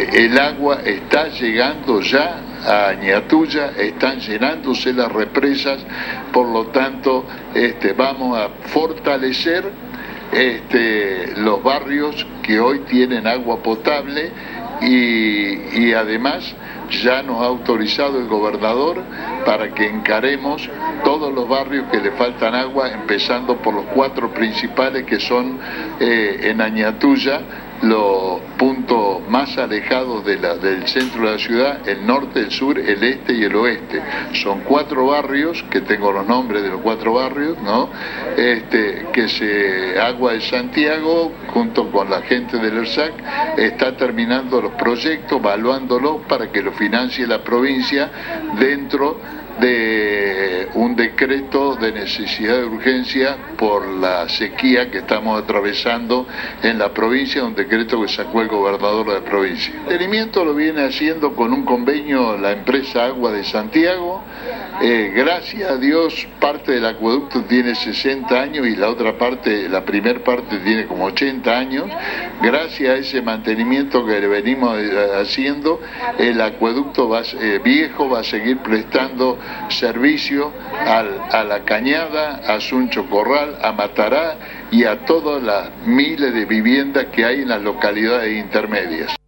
el agua está llegando ya a Ñatuya, están llenándose las represas, por lo tanto vamos a fortalecer los barrios que hoy tienen agua potable y además ya nos ha autorizado el gobernador para que encaremos todos los barrios que le faltan agua, empezando por los 4 principales que son en Añatuya, los puntos más alejados del centro de la ciudad, el norte, el sur, el este y el oeste. Son 4 barrios, que tengo los nombres de los 4 barrios, ¿no? Agua de Santiago, junto con la gente del ERSAC, está terminando los proyectos, evaluándolos para que lo financie la provincia dentro de un decreto de necesidad de urgencia por la sequía que estamos atravesando en la provincia, un decreto que sacó el gobernador de la provincia. El mantenimiento lo viene haciendo con un convenio la empresa Agua de Santiago. Gracias a Dios, parte del acueducto tiene 60 años y la otra parte, la primera parte, tiene como 80 años. Gracias a ese mantenimiento que le venimos haciendo, el acueducto viejo va a seguir prestando servicio a la Cañada, a Suncho Corral, a Matará y a todas las miles de viviendas que hay en las localidades intermedias.